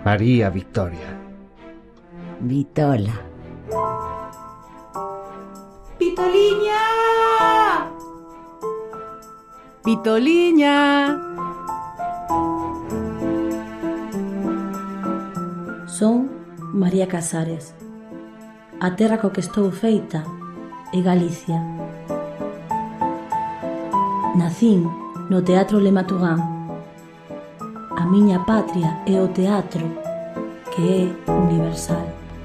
María Victoria. Vitola. Vitoliña! Vitoliña! Son María Casares. A terra co que estou feita é Galicia. Nacín no Teatro Le Matugán. A miña patria é o teatro, que é universal.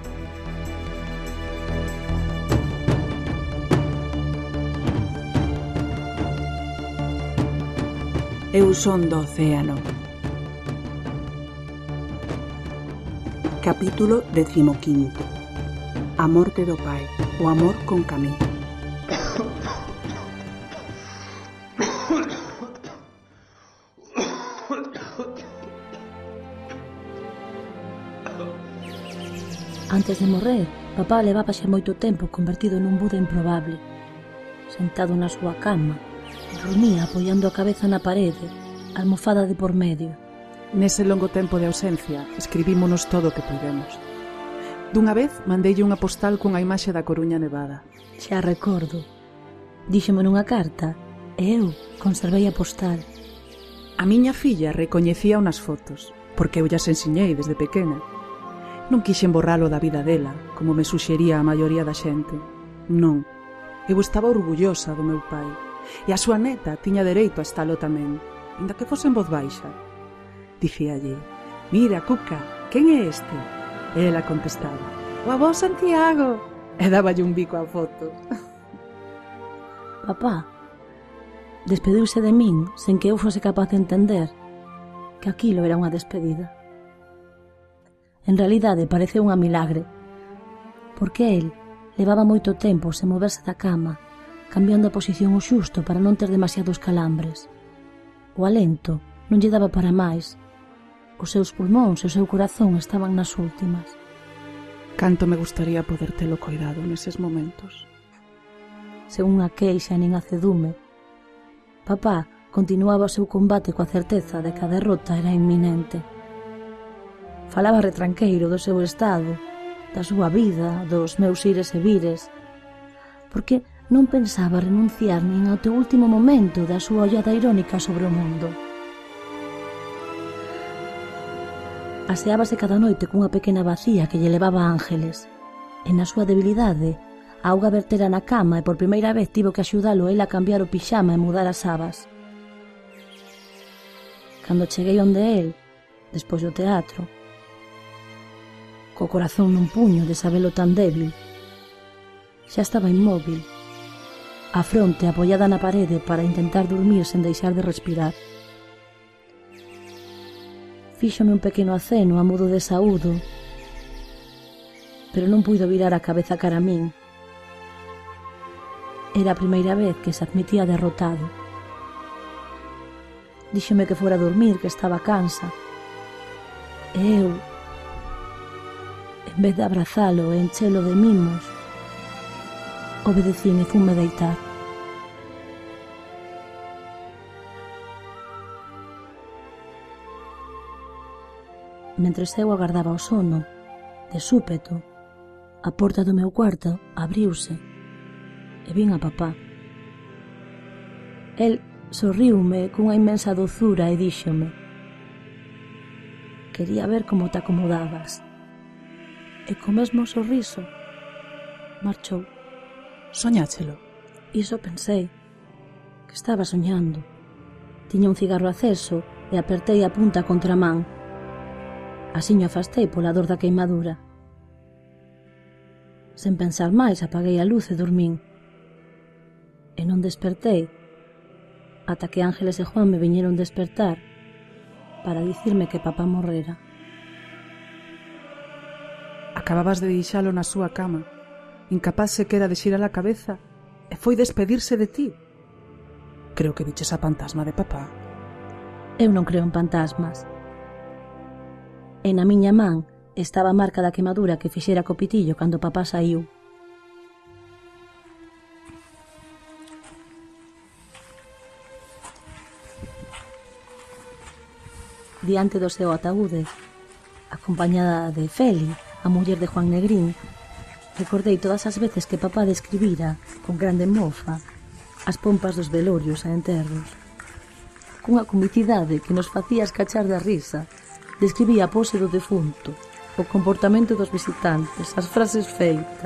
Eu son do océano. Capítulo 15. A morte do pai, o amor con Camille. Antes de morrer, papá levaba xa moito tempo convertido nun Buda improbable. Sentado na súa cama, dormía apoiando a cabeza na parede, almofada de por medio. Nese longo tempo de ausencia, escribímonos todo o que pudemos. Dunha vez, mandeille unha postal cunha imaxe da Coruña nevada. Xa recordo. Díxeme nunha carta, e eu conservei a postal. A miña filla recoñecía unas fotos, porque eu llas ensiñei desde pequena. Non quixen borralo da vida dela, como me suxería a maioría da xente. Non. Eu estaba orgullosa do meu pai. E a súa neta tiña dereito a estalo tamén, ainda que fose en voz baixa. Dicíalle: "Mira, Cuca, quen é este?" E ela contestaba: "O avó Santiago." E dáballe un bico á foto. Papá despediuse de min sen que eu fose capaz de entender que aquilo era unha despedida. En realidade pareceu unha milagre, porque el levaba moito tempo sen moverse da cama, cambiando a posición o xusto para non ter demasiados calambres. O alento non lle daba para máis. Os seus pulmóns e o seu corazón estaban nas últimas. Canto me gustaría poder telo coidado neses momentos. Sen unha queixa nin acedume, papá continuaba o seu combate coa certeza de que a derrota era inminente. Falaba retranqueiro do seu estado, da súa vida, dos meus ires e vires, porque non pensaba renunciar nin ao teu último momento da súa ollada irónica sobre o mundo. Aseábase cada noite cunha pequena bacía que lle levaba ángeles, e na súa debilidade a auga vertera na cama e por primeira vez tivo que axudalo a cambiar o pixama e mudar as sabas. Cando cheguei onde el, despois do teatro, co corazón nun puño de sabelo tan débil, xa estaba inmóvil, a fronte apoiada na parede para intentar dormir sen deixar de respirar. Fíxome un pequeno aceno a modo de saúdo, pero non puido virar a cabeza cara a min. Era a primeira vez que se admitía derrotado. Díxome que fora a dormir, que estaba cansa. E eu, en vez de abrazalo e enchelo de mimos, obedecín e funme deitar. Mentres eu agardaba o sono, de súpeto, a porta do meu cuarto abriuse e vin a papá. El sorriume cunha inmensa dozura e díxome: "Quería ver como te acomodabas." E co mesmo sorriso marchou. Soñáchelo? Iso pensei, que estaba soñando. Tiña un cigarro aceso e apertei a punta contra a man. Asiño afastei pola dor da queimadura. Sen pensar máis, apaguei a luz e dormín. E non despertei ata que Ángeles e Juan me viñeron despertar para dicirme que papá morrera. Acababas de deixalo na súa cama, incapaz sequera de xirar a cabeza, e foi despedirse de ti. Creo que viches a fantasma de papá. Eu non creo en fantasmas. E na miña man estaba a marca da quemadura que fixera co pitillo cando papá saiu. Diante do seu ataúde, a acompañada de Feli, a muller de Juan Negrín, recordei todas as veces que papá describira, con grande mofa, as pompas dos velorios e enterros. Cunha comicidade que nos facía escachar da risa, describía a pose do defunto, o comportamento dos visitantes, as frases feitas.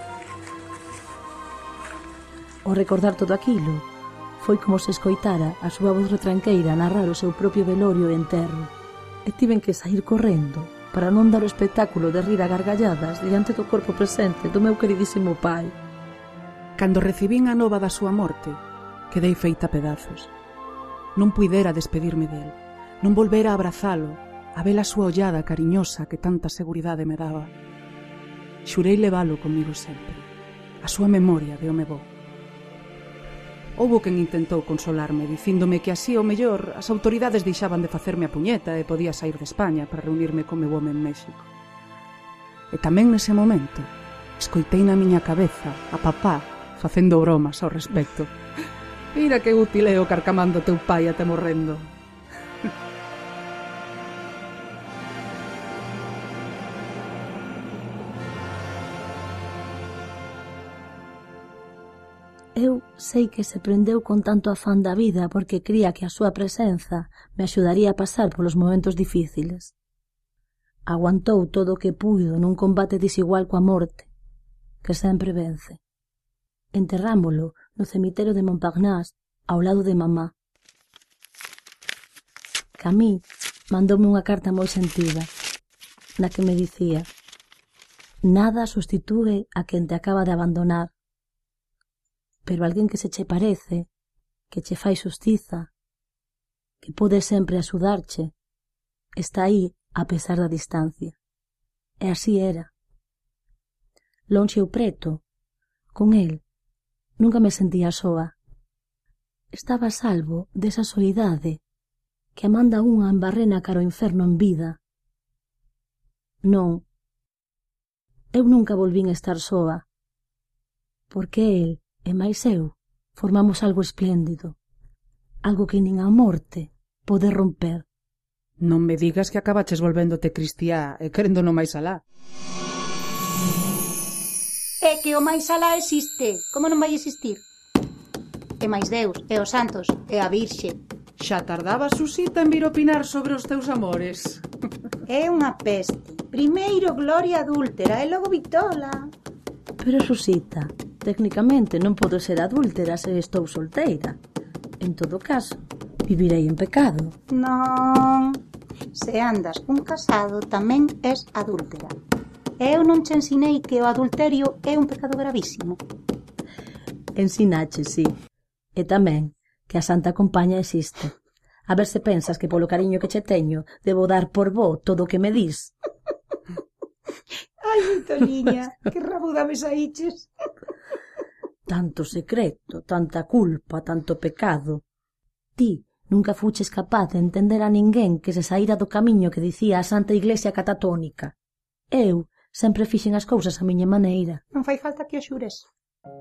Ao recordar todo aquilo, foi como se escoitara a súa voz retranqueira narrar o seu propio velorio e enterro, e tiven que sair correndo para non dar o espectáculo de rir a gargalladas diante do corpo presente do meu queridísimo pai. Cando recibín a nova da súa morte, quedei feita a pedazos. Non puidera despedirme del, non volvera a abrazalo, a ver a súa ollada cariñosa que tanta seguridade me daba. Xurei leválo comigo sempre, a súa memoria de home bo. Houbo quen intentou consolarme, dicíndome que así, ao mellor, as autoridades deixaban de facerme a puñeta e podía sair de España para reunirme con meu home en México. E tamén nese momento, escoitei na miña cabeza a papá facendo bromas ao respecto. Mira que útil é o carcamando teu pai até morrendo. Eu sei que se prendeu con tanto afán da vida porque cría que a súa presenza me axudaría a pasar polos momentos difíciles. Aguantou todo o que puido nun combate desigual coa morte, que sempre vence. Enterrámolo no cemiterio de Montparnasse ao lado de mamá. Camille mandoume unha carta moi sentida, na que me dicía: nada sustitúe a quen te acaba de abandonar, pero alguén que se che parece, que che fai xustiza, que pode sempre axudarche, está aí a pesar da distancia. E así era. Lonxe ou preto, con el, nunca me sentía soa. Estaba a salvo desa soidade que a manda unha en barrena cara ao inferno en vida. Non, eu nunca volvín estar soa, porque el e máis eu formamos algo espléndido, algo que nin a morte pode romper. Non me digas que acabaches volvéndote cristiá e querendo no máis alá. É que o máis alá existe, como non vai existir? E máis Deus, e os santos, e a Virxe. Xa tardaba Susita en vir opinar sobre os teus amores. É unha peste. Primeiro gloria adúltera e logo vitola. Pero Susita, técnicamente non podo ser adúltera se estou solteira. En todo caso, vivirei en pecado. Non. Se andas cun casado tamén és adúltera. Eu non che ensinei que o adulterio é un pecado gravísimo. Ensinache, sí. E tamén que a Santa Compaña existe. A ver se pensas que polo cariño que che teño debo dar por bo todo o que me dis. Ai, Vitoliña, que rabuda me saíches. Tanto secreto, tanta culpa, tanto pecado. Ti nunca fuches capaz de entender a ninguén que se saíra do camiño que dicía a Santa Iglesia Catatónica. Eu sempre fixen as cousas a miña maneira. Non fai falta que o xures.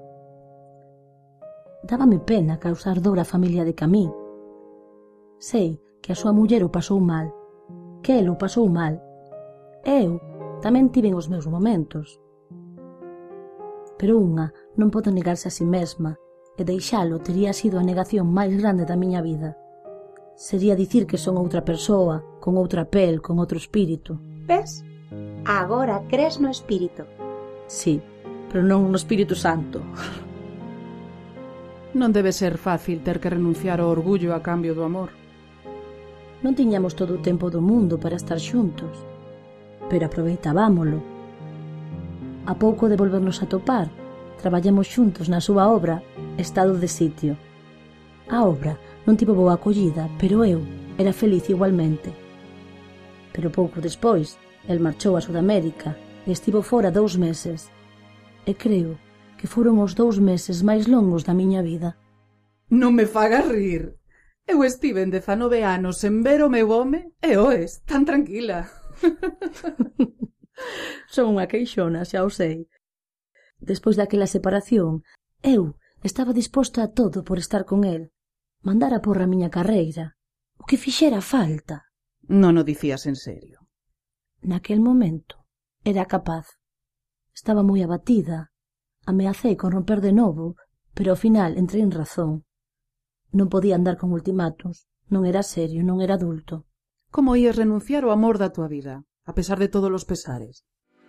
Dábame pena causar dor á familia de Camille. Sei que a súa muller o pasou mal, que el o pasou mal. Eu tamén tiven os meus momentos. Pero unha non pode negarse a si mesma, e deixalo tería sido a negación máis grande da miña vida. Sería dicir que son outra persoa, con outra pel, con outro espírito. Ves? Agora crees no espírito. Sí, pero non no Espírito Santo. Non debe ser fácil ter que renunciar ao orgullo a cambio do amor. Non tiñamos todo o tempo do mundo para estar xuntos, pero aproveitábámolo. A pouco de volvernos a topar, traballamos xuntos na súa obra Estado de Sitio. A obra non tivo boa acollida, pero eu era feliz igualmente. Pero pouco despois, el marchou a Sudamérica e estivo fora 2 meses. E creo que foron os 2 meses máis longos da miña vida. Non me fagas rir. Eu estive en 19 anos en ver o meu home e oes, tan tranquila. Son unha queixona, xa o sei. Despois daquela separación, eu estaba disposta a todo por estar con el. Mandar a porra a miña carreira. O que fixera falta. Non o dicías en serio. Naquel momento era capaz. Estaba moi abatida. Ameacei con romper de novo, pero ao final entrei en razón. Non podía andar con ultimátos. Non era serio, non era adulto. Como ías renunciar ao amor da tua vida, a pesar de todos os pesares?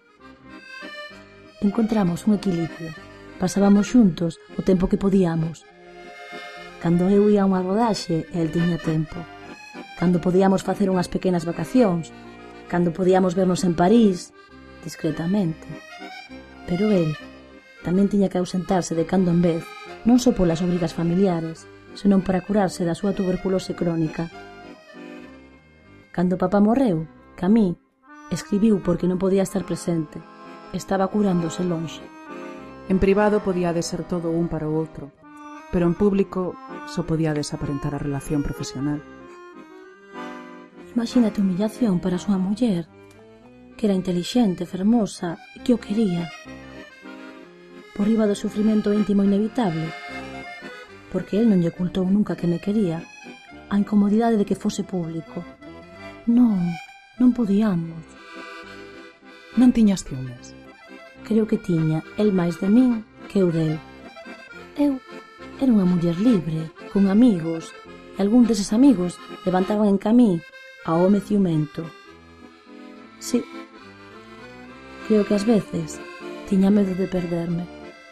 Encontramos un equilibrio. Pasábamos xuntos o tempo que podíamos. Cando eu ia a unha rodaxe, el tiña tempo. Cando podíamos facer unhas pequenas vacacións. Cando podíamos vernos en París, discretamente. Pero el tamén tiña que ausentarse de cando en vez, non só polas obrigas familiares, senón para curarse da súa tuberculose crónica. Cando papá morreu, Camí escribiu porque non podía estar presente. Estaba curándose lonxe. En privado podíades ser todo un para o outro, pero en público só podíades aparentar a relación profesional. Imagínate a humillación para a súa muller, que era intelixente, fermosa e que o quería. Por riba do sufrimento íntimo inevitable, porque el non lle ocultou nunca que me quería, a incomodidade de que fose público. Non podíamos. Non tiñas ciúmes? Creo que tiña el máis de min que eu del. Eu era unha muller libre, con amigos, e algún deses amigos levantaban en Camí a home ciumento. Sí, creo que ás veces tiña medo de perderme.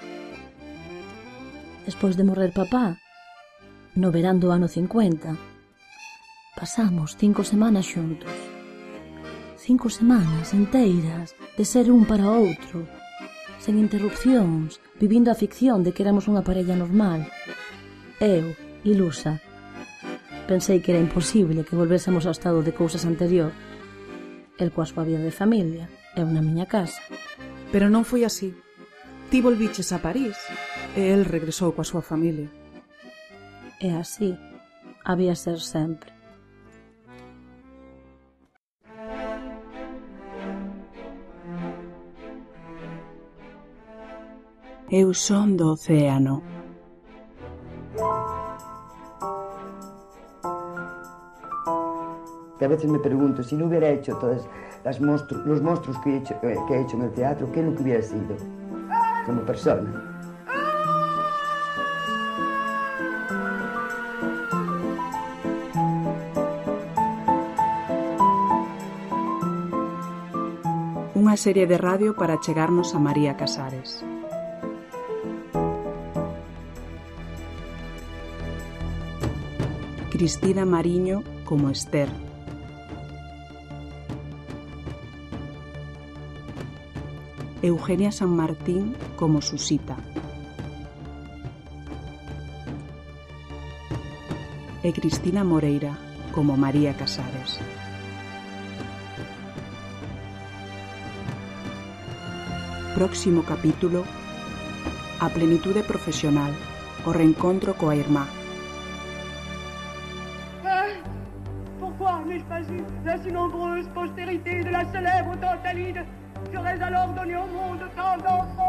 Despois de morrer papá, no verán do ano 50, pasamos 5 semanas xuntos. 5 semanas enteiras de ser un para outro, sen interrupcións, vivindo a ficción de que éramos unha parella normal. Eu, ilusa, pensei que era imposible que volvésemos ao estado de cousas anterior, el coa súa vida de familia, eu na miña casa. Pero non foi así. Ti volviches a París e el regresou coa súa familia. E así había ser sempre. Eu son do océano. Que a veces me pregunto, si no hubiera hecho todos los monstruos que he hecho en el teatro, ¿qué nunca hubiera sido como persona? Unha serie de radio para chegarnos a María Casares. Cristina Mariño como Esther. Eugenia San Martín como Susita. E Cristina Moreira como María Casares. Próximo capítulo: a plenitude profesional, o reencontro coa irmá. Pourquoi n'ai-je pas eu la si nombreuse postérité de la célèbre Tantalide? J'aurais alors donné au monde tant d'enfants.